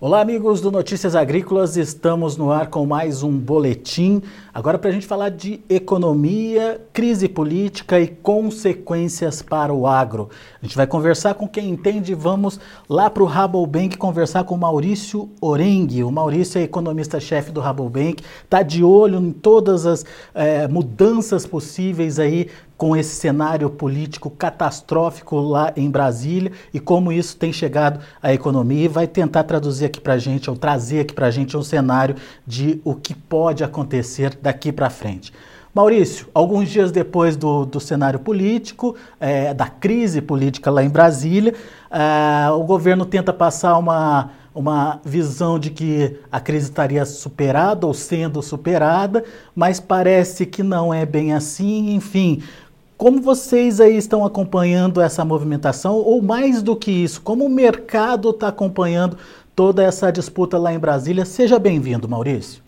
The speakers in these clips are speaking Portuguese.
Olá, amigos do Notícias Agrícolas, estamos no ar com mais um boletim. Agora para a gente falar de economia, crise política e consequências para o agro. A gente vai conversar com quem entende, vamos lá para o Rabobank conversar com o Maurício Orengue. O Maurício é economista-chefe do Rabobank, está de olho em todas as mudanças possíveis aí com esse cenário político catastrófico lá em Brasília e como isso tem chegado à economia, e vai tentar traduzir aqui para a gente, ou trazer aqui para a gente um cenário de o que pode acontecer daqui para frente. Maurício, alguns dias depois do cenário político, da crise política lá em Brasília, o governo tenta passar uma visão de que a crise estaria superada ou sendo superada, mas parece que não é bem assim, enfim. Como vocês aí estão acompanhando essa movimentação, ou mais do que isso, como o mercado está acompanhando toda essa disputa lá em Brasília? Seja bem-vindo, Maurício.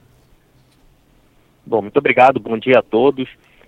Bom, muito obrigado, bom dia a todos.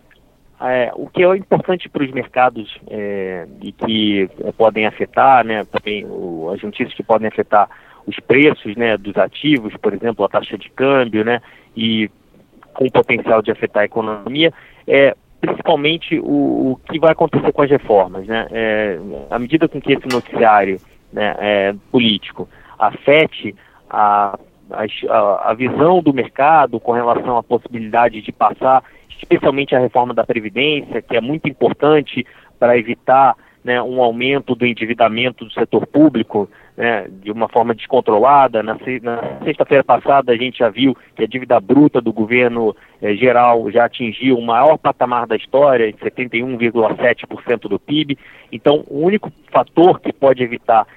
O que é importante para os mercados e que podem afetar, né, também as notícias que podem afetar os preços, né, dos ativos, por exemplo, a taxa de câmbio, né, e com o potencial de afetar a economia, principalmente o que vai acontecer com as reformas, né? À medida com que esse noticiário, né, político afete a visão do mercado com relação à possibilidade de passar, especialmente a reforma da Previdência, que é muito importante para evitar, né, um aumento do endividamento do setor público, né, de uma forma descontrolada. Na sexta-feira passada a gente já viu que a dívida bruta do governo geral já atingiu o maior patamar da história, 71,7% do PIB. Então, o único fator que pode evitar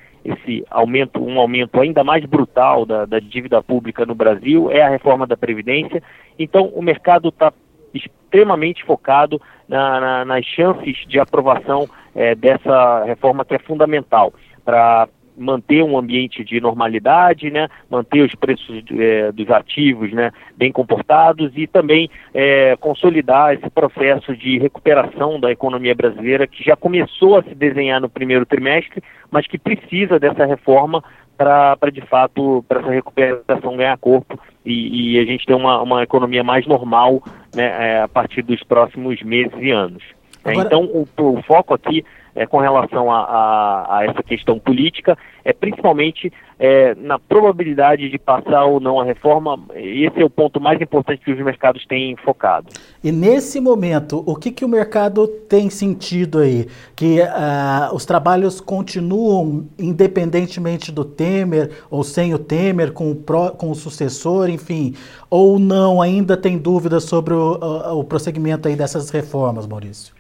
um aumento ainda mais brutal da dívida pública no Brasil é a reforma da Previdência. Então, o mercado está extremamente focado nas chances de aprovação dessa reforma, que é fundamental para manter um ambiente de normalidade, né, manter os preços dos ativos, né, bem comportados, e também consolidar esse processo de recuperação da economia brasileira, que já começou a se desenhar no primeiro trimestre, mas que precisa dessa reforma para de fato, para essa recuperação ganhar corpo e a gente ter uma economia mais normal, né, a partir dos próximos meses e anos. Agora... Então, o foco aqui com relação a essa questão política é principalmente na probabilidade de passar ou não a reforma. Esse é o ponto mais importante que os mercados têm focado. E nesse momento, o que o mercado tem sentido aí? Que os trabalhos continuam independentemente do Temer ou sem o Temer, com o sucessor, enfim, ou não, ainda tem dúvidas sobre o prosseguimento aí dessas reformas, Maurício?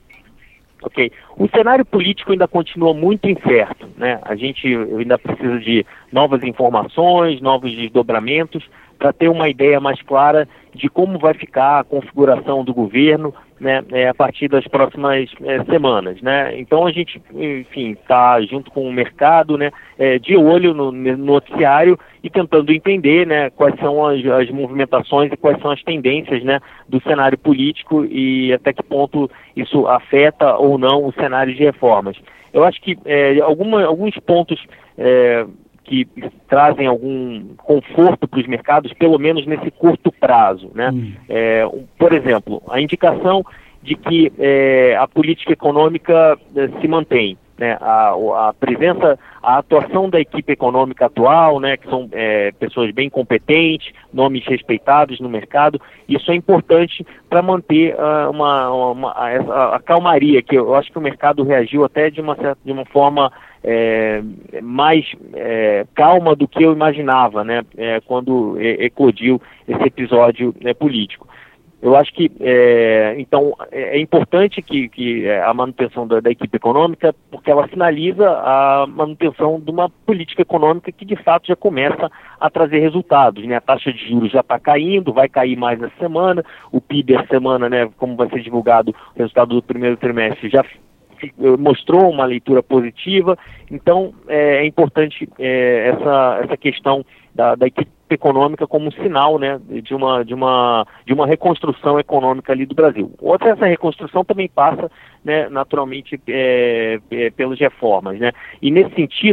Ok. O cenário político ainda continua muito incerto, né? A gente ainda precisa de novas informações, novos desdobramentos, para ter uma ideia mais clara de como vai ficar a configuração do governo, né, a partir das próximas semanas, né? Então a gente, enfim, está junto com o mercado, né, de olho no noticiário e tentando entender, né, quais são as movimentações e quais são as tendências, né, do cenário político e até que ponto isso afeta ou não o cenário de reformas. Eu acho que alguns pontos que trazem algum conforto para os mercados, pelo menos nesse curto prazo, né? Por exemplo, a indicação de que a política econômica se mantém, né? A presença, a atuação da equipe econômica atual, né, que são pessoas bem competentes, nomes respeitados no mercado. Isso é importante para manter a calmaria, que eu acho que o mercado reagiu até de uma forma mais calma do que eu imaginava, né, quando eclodiu esse episódio político. Eu acho que, então, é importante que a manutenção da equipe econômica, porque ela sinaliza a manutenção de uma política econômica que, de fato, já começa a trazer resultados, né? A taxa de juros já está caindo, vai cair mais nessa semana, o PIB essa semana, né, como vai ser divulgado o resultado do primeiro trimestre, já mostrou uma leitura positiva. Então é importante essa questão da equipe econômica como um sinal, né, de uma reconstrução econômica ali do Brasil. Essa reconstrução também passa, né, naturalmente pelas reformas, né? E nesse sentido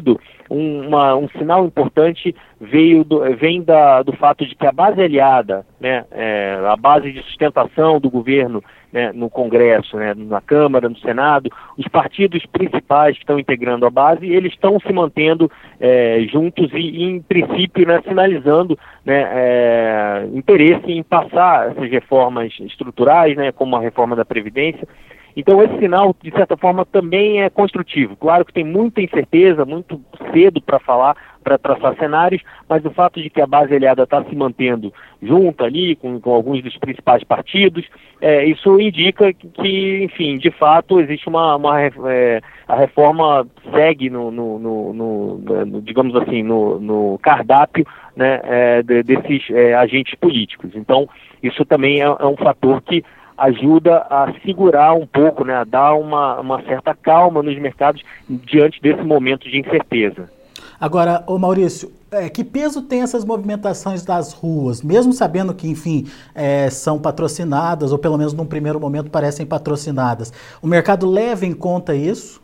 um sinal importante vem do fato de que a base aliada, né, a base de sustentação do governo, né, no Congresso, né, na Câmara, no Senado, os partidos principais que estão integrando a base, eles estão se mantendo juntos e, em princípio, né, sinalizando, né, interesse em passar essas reformas estruturais, né, como a reforma da Previdência. Então, esse sinal, de certa forma, também é construtivo. Claro que tem muita incerteza, muito cedo para falar, para traçar cenários, mas o fato de que a base aliada está se mantendo junto ali, com alguns dos principais partidos, isso indica que, enfim, de fato, existe a reforma segue digamos assim, no cardápio, né, desses agentes políticos. Então, isso também é um fator que ajuda a segurar um pouco, né, a dar uma certa calma nos mercados diante desse momento de incerteza. Agora, ô Maurício, que peso tem essas movimentações das ruas, mesmo sabendo que, enfim, são patrocinadas, ou pelo menos num primeiro momento parecem patrocinadas? O mercado leva em conta isso?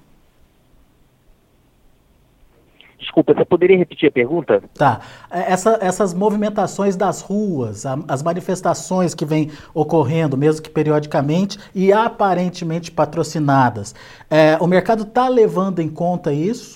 Desculpa, você poderia repetir a pergunta? Tá. Essas movimentações das ruas, as manifestações que vêm ocorrendo, mesmo que periodicamente, e aparentemente patrocinadas, o mercado está levando em conta isso?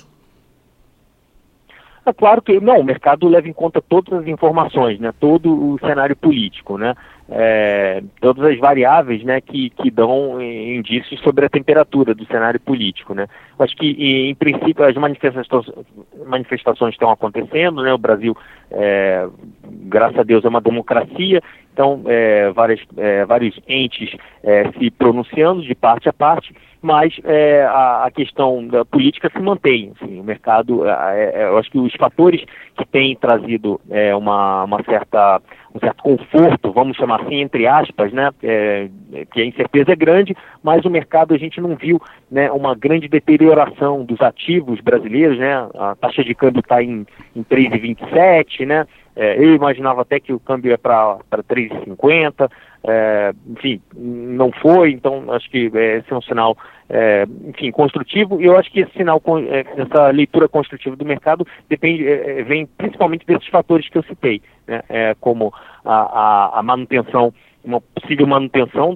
É claro que não, o mercado leva em conta todas as informações, né, todo o cenário político, né, todas as variáveis, né, que dão indícios sobre a temperatura do cenário político, né. Eu acho que, em princípio, as manifestações estão acontecendo, né, o Brasil, graças a Deus, é uma democracia, então vários entes se pronunciando de parte a parte, mas a questão da política se mantém. Assim, o mercado, eu acho que os fatores que têm trazido um certo conforto, vamos chamar assim, entre aspas, né, que a incerteza é grande, mas o mercado, a gente não viu, né, uma grande deterioração dos ativos brasileiros, né, a taxa de câmbio está em 3,27, né, eu imaginava até que o câmbio é para 3,50, enfim, não foi, então acho que esse é um sinal, enfim, construtivo, e eu acho que esse sinal, essa leitura construtiva do mercado vem principalmente desses fatores que eu citei, né, como a manutenção, uma possível manutenção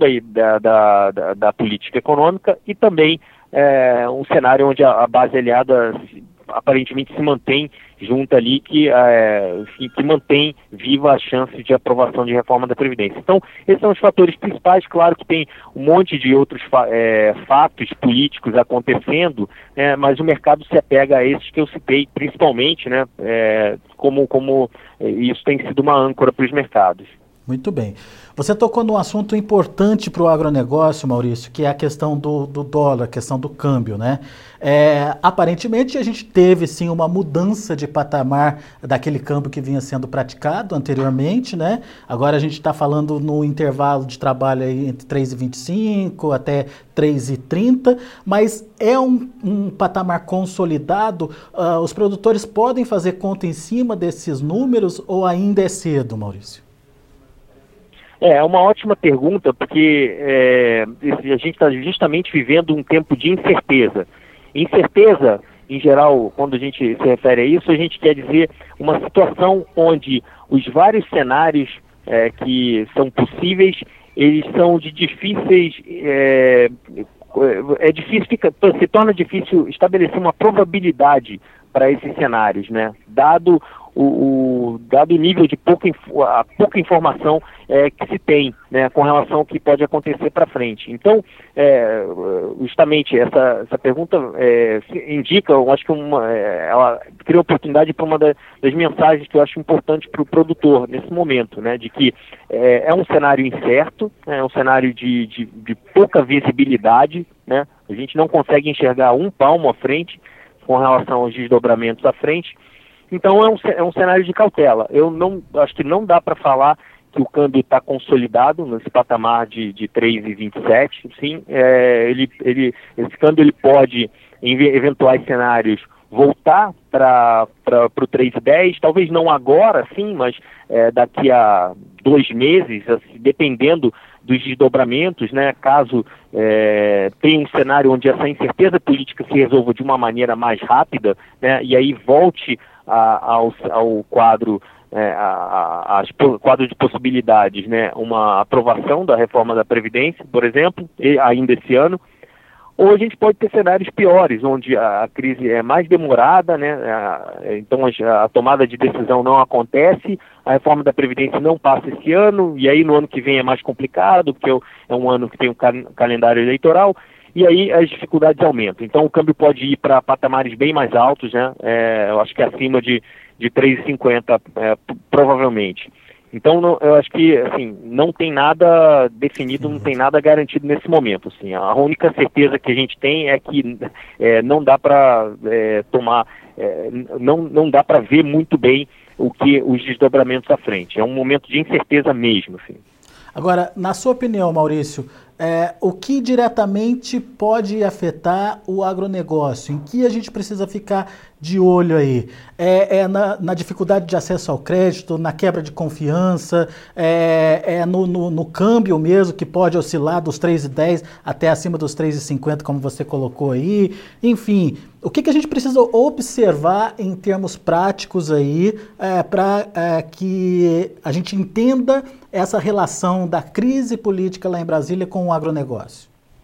da política econômica e também um cenário onde a base aliada aparentemente se mantém junto ali, que mantém viva a chance de aprovação de reforma da Previdência. Então, esses são os fatores principais. Claro que tem um monte de outros fatos políticos acontecendo, mas o mercado se apega a esses que eu citei, principalmente, né, como isso tem sido uma âncora para os mercados. Muito bem. Você tocou num assunto importante para o agronegócio, Maurício, que é a questão do dólar, a questão do câmbio, né? Aparentemente a gente teve sim uma mudança de patamar daquele câmbio que vinha sendo praticado anteriormente, né? Agora a gente está falando no intervalo de trabalho aí entre 3,25 até 3,30, mas é um patamar consolidado. Os produtores podem fazer conta em cima desses números ou ainda é cedo, Maurício? É uma ótima pergunta, porque a gente está justamente vivendo um tempo de incerteza. Incerteza, em geral, quando a gente se refere a isso, a gente quer dizer uma situação onde os vários cenários que são possíveis, eles são de difíceis... se torna difícil estabelecer uma probabilidade para esses cenários, né? Dado o nível de pouca informação que se tem, né, com relação ao que pode acontecer para frente. Então, justamente essa pergunta indica, eu acho que ela cria oportunidade para uma das mensagens que eu acho importante para o produtor nesse momento, né, de que é um cenário incerto, é um cenário de pouca visibilidade, né, a gente não consegue enxergar um palmo à frente com relação aos desdobramentos à frente. Então é um cenário de cautela. Eu acho que não dá para falar que o câmbio está consolidado nesse patamar de 3,27. Sim, esse câmbio ele pode, em eventuais cenários, voltar para o 3,10, talvez não agora, sim, mas daqui a 2 meses, assim, dependendo dos desdobramentos, né, caso tenha um cenário onde essa incerteza política se resolva de uma maneira mais rápida, né, e aí volte ao quadro, quadro de possibilidades, né, uma aprovação da reforma da Previdência, por exemplo, ainda esse ano. Ou a gente pode ter cenários piores, onde a crise é mais demorada, né? Então a tomada de decisão não acontece, a reforma da Previdência não passa esse ano, e aí no ano que vem é mais complicado, porque é um ano que tem um calendário eleitoral, e aí as dificuldades aumentam. Então o câmbio pode ir para patamares bem mais altos, né? Eu acho que acima de 3,50 provavelmente. Então, eu acho que assim, não tem nada definido, não tem nada garantido nesse momento. Assim. A única certeza que a gente tem é que não dá para não dá para ver muito bem os desdobramentos à frente. É um momento de incerteza mesmo. Assim. Agora, na sua opinião, Maurício, o que diretamente pode afetar o agronegócio? Em que a gente precisa ficar de olho aí? Na dificuldade de acesso ao crédito, na quebra de confiança, no câmbio mesmo, que pode oscilar dos 3,10 até acima dos 3,50, como você colocou aí. Enfim, o que a gente precisa observar em termos práticos aí para que a gente entenda essa relação da crise política lá em Brasília com o agronegócio?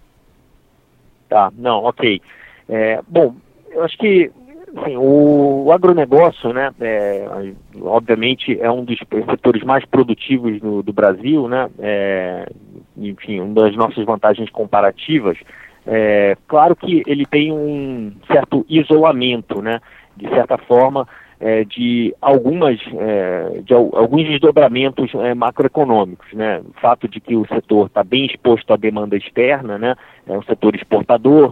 Tá, não, ok. Bom, eu acho que assim, o agronegócio, né, obviamente é um dos setores mais produtivos do Brasil, né, enfim, uma das nossas vantagens comparativas. Claro que ele tem um certo isolamento, né, de certa forma, de alguns desdobramentos macroeconômicos, né? O fato de que o setor está bem exposto à demanda externa, né? É um setor exportador,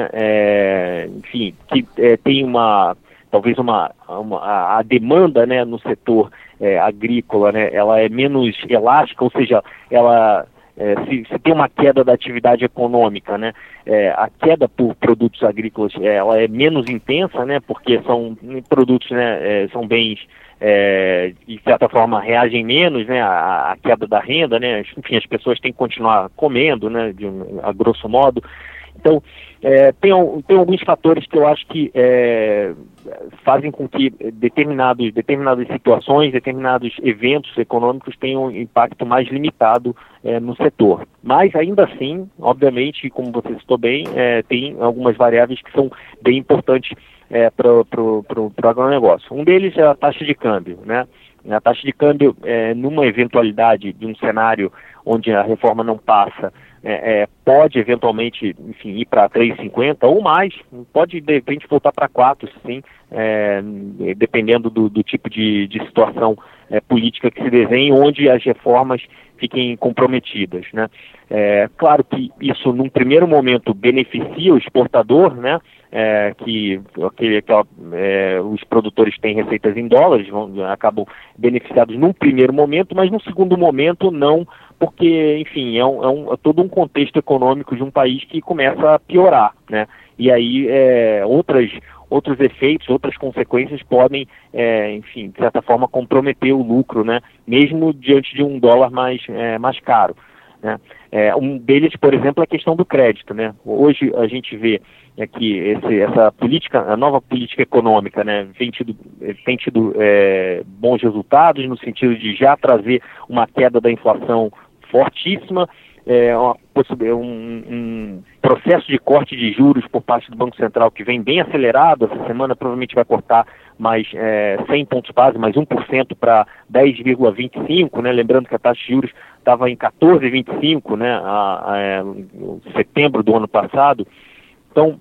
enfim, que tem talvez a demanda, né, no setor agrícola, né? Ela é menos elástica, ou seja, ela se tem uma queda da atividade econômica, né, a queda por produtos agrícolas ela é menos intensa, né, porque são produtos, né, são bens de certa forma reagem menos, né, à queda da renda, né, enfim, as pessoas têm que continuar comendo, né, a grosso modo. Então, tem alguns fatores que eu acho que fazem com que determinadas situações, determinados eventos econômicos tenham um impacto mais limitado no setor. Mas, ainda assim, obviamente, como você citou bem, tem algumas variáveis que são bem importantes para o agronegócio. Um deles é a taxa de câmbio, né? A taxa de câmbio, numa eventualidade de um cenário onde a reforma não passa, pode eventualmente, enfim, ir para 3,50 ou mais, pode de repente voltar para 4, sim, dependendo do tipo de situação política que se desenhe, onde as reformas fiquem comprometidas, né? Claro que isso, num primeiro momento, beneficia o exportador, né? Os produtores têm receitas em dólares, acabam beneficiados num primeiro momento, mas num segundo momento não, porque, enfim, é todo um contexto econômico de um país que começa a piorar, né? E aí outros efeitos, outras consequências podem, enfim, de certa forma, comprometer o lucro, né? Mesmo diante de um dólar mais caro, né? Um deles, por exemplo, é a questão do crédito, né? Hoje a gente vê que essa política, a nova política econômica, né, tem tido bons resultados no sentido de já trazer uma queda da inflação fortíssima, um processo de corte de juros por parte do Banco Central que vem bem acelerado. Essa semana provavelmente vai cortar mais 100 pontos base, mais 1% para 10,25%, né? Lembrando que a taxa de juros estava em 14,25%, né, em setembro do ano passado. Então,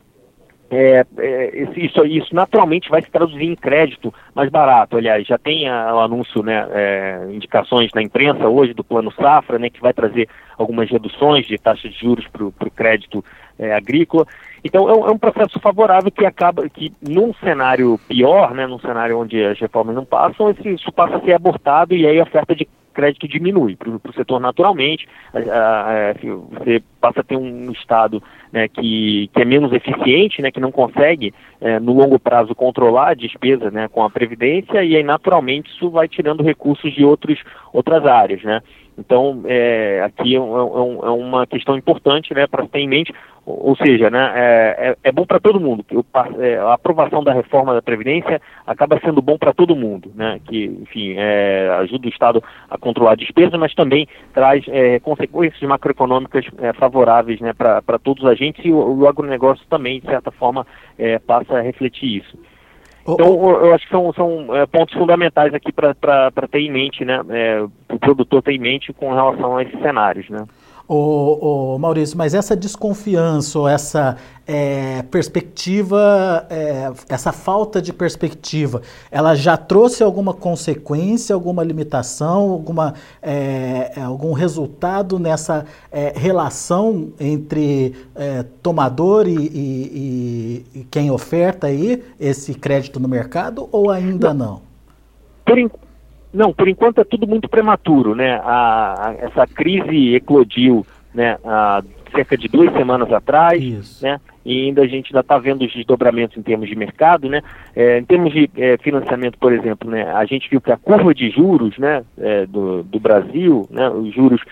isso naturalmente vai se traduzir em crédito mais barato. Aliás, já tem o anúncio, né, indicações na imprensa hoje do Plano Safra, né, que vai trazer algumas reduções de taxa de juros para o crédito agrícola. Então, é um processo favorável que num cenário pior, né, num cenário onde as reformas não passam, isso passa a ser abortado e aí a oferta de crédito diminui para o setor naturalmente. Você passa a ter um Estado, né, que é menos eficiente, né, que não consegue no longo prazo controlar a despesa, né, com a Previdência, e aí naturalmente isso vai tirando recursos de outras áreas, né? Então, aqui é uma questão importante, né, para ter em mente, ou seja, né, é bom para todo mundo. A aprovação da reforma da Previdência acaba sendo bom para todo mundo, né, que, enfim, ajuda o Estado a controlar a despesa, mas também traz consequências macroeconômicas favoráveis, né, para todos os agentes, e o agronegócio também, de certa forma, passa a refletir isso. Então, eu acho que são pontos fundamentais aqui para ter em mente, né, o produtor ter em mente com relação a esses cenários, né. Maurício, mas essa desconfiança ou essa perspectiva, essa falta de perspectiva, ela já trouxe alguma consequência, alguma limitação, algum resultado nessa relação entre tomador e quem oferta aí esse crédito no mercado, ou ainda não? Não, por enquanto é tudo muito prematuro, né? Essa crise eclodiu, né, há cerca de 2 semanas atrás. Isso. Né? E ainda a gente ainda está vendo os desdobramentos em termos de mercado, né? Em termos de financiamento, por exemplo, né, a gente viu que a curva de juros, né, do Brasil, né, os juros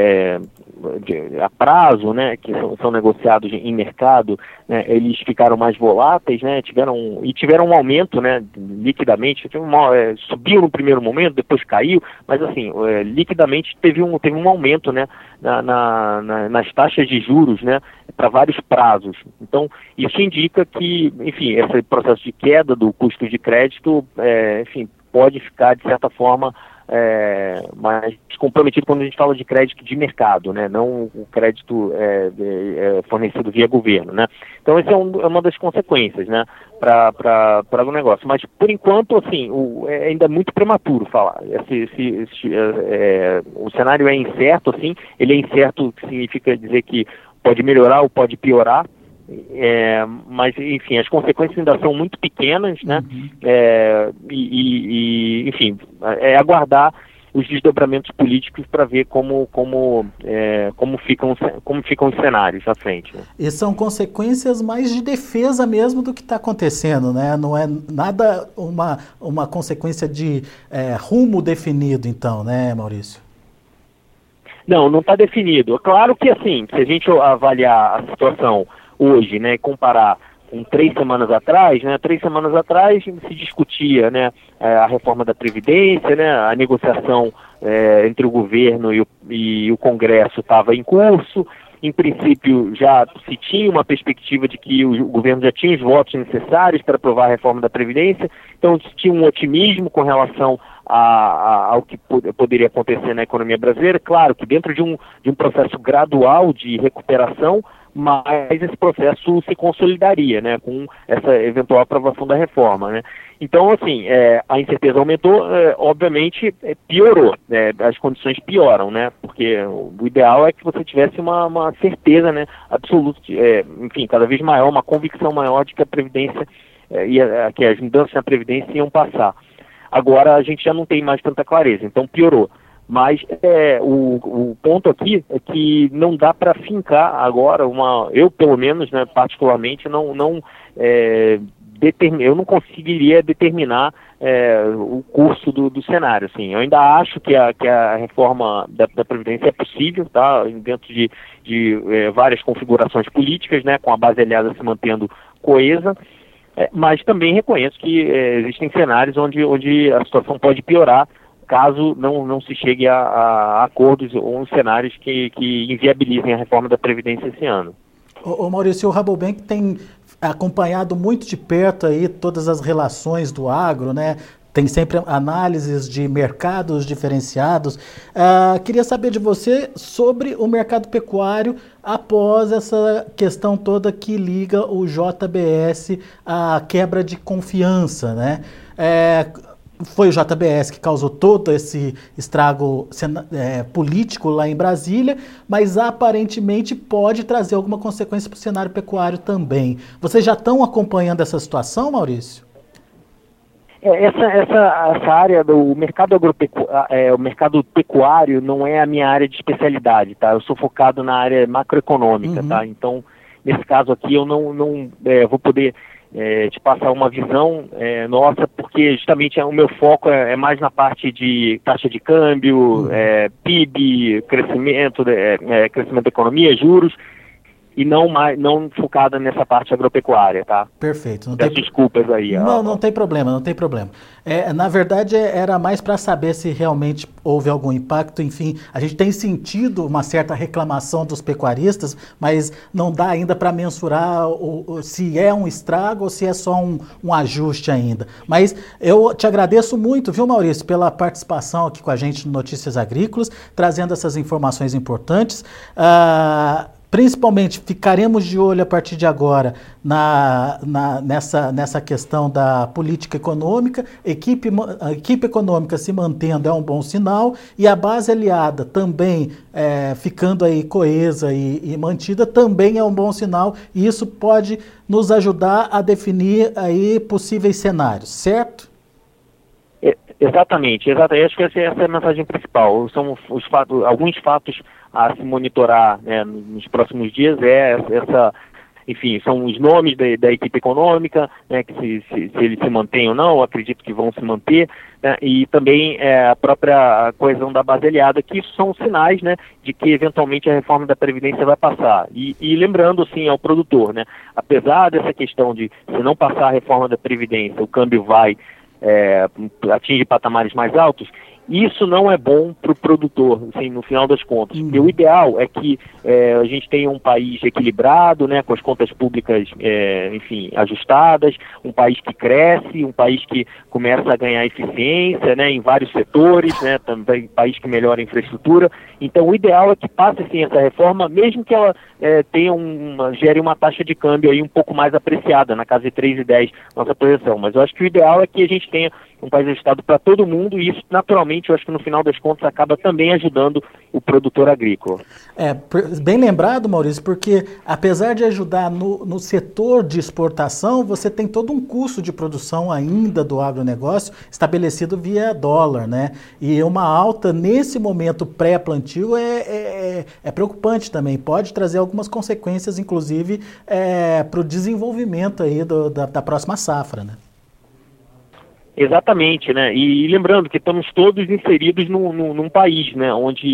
a prazo, né, que são negociados em mercado, né, eles ficaram mais voláteis, né, tiveram um aumento, né, liquidamente, subiu no primeiro momento, depois caiu, mas assim, liquidamente teve um aumento, né, nas taxas de juros, né, para vários prazos. Então, isso indica que, enfim, esse processo de queda do custo de crédito, enfim, pode ficar, de certa forma, mais comprometido quando a gente fala de crédito de mercado, né? Não o crédito fornecido via governo, né? Então, essa é uma das consequências, né, para o negócio. Mas, por enquanto, assim, ainda é muito prematuro falar. O cenário é incerto, assim, ele é incerto, que significa dizer que pode melhorar ou pode piorar, mas, enfim, as consequências ainda são muito pequenas, né? Enfim, aguardar os desdobramentos políticos para ver como ficam os cenários à frente. Né? E são consequências mais de defesa mesmo do que está acontecendo, né? Não é nada uma consequência de rumo definido, então, né, Maurício? Não está definido. Claro que, assim, se a gente avaliar a situação hoje, né, comparar com 3 semanas atrás, né, 3 semanas atrás se discutia, né, a reforma da Previdência, né, a negociação entre o governo e o Congresso estava em curso. Em princípio, já se tinha uma perspectiva de que o governo já tinha os votos necessários para aprovar a reforma da Previdência, então se tinha um otimismo com relação ao que poderia acontecer na economia brasileira. Claro que dentro de um processo gradual de recuperação, mas esse processo se consolidaria, né, com essa eventual aprovação da reforma, né. Então, assim, a incerteza aumentou, obviamente piorou, as condições pioram, né, porque o ideal é que você tivesse uma certeza, né, absoluta, enfim, cada vez maior, uma convicção maior de que a Previdência, que as mudanças na Previdência iam passar. Agora a gente já não tem mais tanta clareza, então piorou. Mas o ponto aqui é que não dá para fincar agora eu pelo menos, né, particularmente, eu não conseguiria determinar o curso do cenário. Assim. Eu ainda acho que a reforma da Previdência é possível, tá, dentro de várias configurações políticas, né, com a base aliada se mantendo coesa. Mas também reconheço que existem cenários onde a situação pode piorar caso não se chegue a acordos ou cenários que inviabilizem a reforma da Previdência esse ano. Maurício, o Rabobank tem acompanhado muito de perto aí todas as relações do agro, né? Tem sempre análises de mercados diferenciados. Queria saber de você sobre o mercado pecuário após essa questão toda que liga o JBS à quebra de confiança, né? Foi o JBS que causou todo esse estrago político lá em Brasília, mas aparentemente pode trazer alguma consequência para o cenário pecuário também. Vocês já estão acompanhando essa situação, Maurício? Essa área do mercado o mercado pecuário não é a minha área de especialidade, tá? Eu sou focado na área macroeconômica, tá? Então, nesse caso aqui, eu não vou poder te passar uma visão nossa, porque justamente o meu foco é mais na parte de taxa de câmbio, PIB, crescimento da economia, juros, e não focada nessa parte agropecuária, tá? Perfeito. Peço desculpas aí. Não tem problema, não tem problema. Na verdade, era mais para saber se realmente houve algum impacto. Enfim, a gente tem sentido uma certa reclamação dos pecuaristas, mas não dá ainda para mensurar se é um estrago ou se é só um ajuste ainda. Mas eu te agradeço muito, viu, Maurício, pela participação aqui com a gente no Notícias Agrícolas, trazendo essas informações importantes. Principalmente, ficaremos de olho a partir de agora nessa questão da política econômica. A equipe econômica se mantendo é um bom sinal, e a base aliada também ficando aí coesa e mantida também é um bom sinal, e isso pode nos ajudar a definir aí possíveis cenários, certo? Exatamente. Acho que essa é a mensagem principal. São alguns fatos a se monitorar, né, nos próximos dias, enfim, são os nomes da equipe econômica, né, que se eles se mantêm ou não, eu acredito que vão se manter, né, e também a própria coesão da base aliada, que isso são sinais, né, de que eventualmente a reforma da Previdência vai passar. E lembrando, assim, ao produtor, né, apesar dessa questão de, se não passar a reforma da Previdência, o câmbio atinge patamares mais altos, isso não é bom para o produtor, assim, no final das contas. Porque o ideal é que a gente tenha um país equilibrado, né, com as contas públicas, enfim, ajustadas, um país que cresce, um país que começa a ganhar eficiência, né, em vários setores, né, também um país que melhora a infraestrutura. Então, o ideal é que passe, sim, essa reforma, mesmo que ela gere uma taxa de câmbio aí um pouco mais apreciada, na casa de 3,10, nossa projeção. Mas eu acho que o ideal é que a gente tenha um país ajustado para todo mundo, e isso, naturalmente, eu acho que no final das contas acaba também ajudando o produtor agrícola. Bem lembrado, Maurício, porque apesar de ajudar no setor de exportação, você tem todo um custo de produção ainda do agronegócio estabelecido via dólar, né? E uma alta nesse momento pré-plantio é preocupante também, pode trazer algumas consequências, inclusive, para o desenvolvimento aí da próxima safra, né? Exatamente, né? E lembrando que estamos todos inseridos num país, né, onde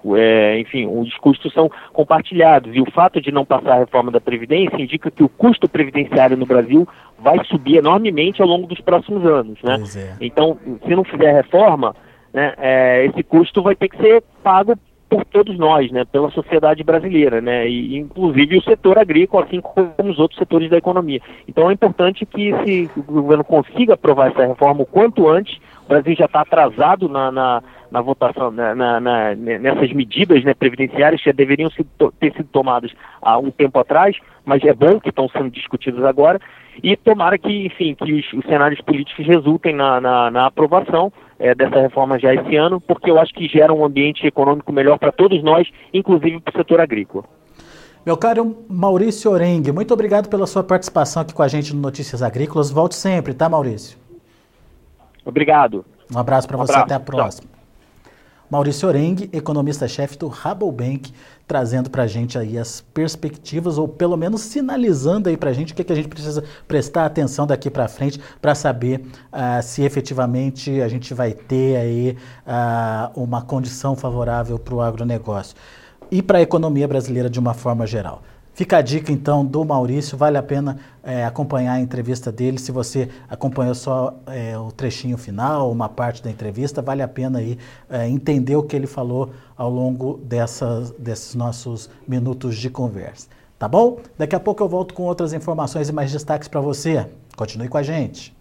os custos são compartilhados, e o fato de não passar a reforma da Previdência indica que o custo previdenciário no Brasil vai subir enormemente ao longo dos próximos anos, né? Então, se não fizer reforma, né, esse custo vai ter que ser pago por todos nós, né, pela sociedade brasileira, né, e inclusive o setor agrícola, assim como os outros setores da economia. Então é importante que o governo consiga aprovar essa reforma o quanto antes. O Brasil já está atrasado na votação, nessas medidas, né, previdenciárias, que já deveriam ter sido tomadas há um tempo atrás, mas é bom que estão sendo discutidas agora, e tomara que, enfim, que os cenários políticos resultem na aprovação dessa reforma já esse ano, porque eu acho que gera um ambiente econômico melhor para todos nós, inclusive para o setor agrícola. Meu caro Maurício Orengue, muito obrigado pela sua participação aqui com a gente no Notícias Agrícolas. Volte sempre, tá, Maurício? Obrigado. Um abraço para você, até a próxima. Tchau. Maurício Orengue, economista-chefe do Rabobank, trazendo para a gente aí as perspectivas, ou pelo menos sinalizando aí para a gente o que a gente precisa prestar atenção daqui para frente para saber se efetivamente a gente vai ter aí uma condição favorável para o agronegócio e para a economia brasileira de uma forma geral. Fica a dica, então, do Maurício, vale a pena acompanhar a entrevista dele. Se você acompanhou só o trechinho final, uma parte da entrevista, vale a pena aí entender o que ele falou ao longo desses nossos minutos de conversa. Tá bom? Daqui a pouco eu volto com outras informações e mais destaques para você. Continue com a gente.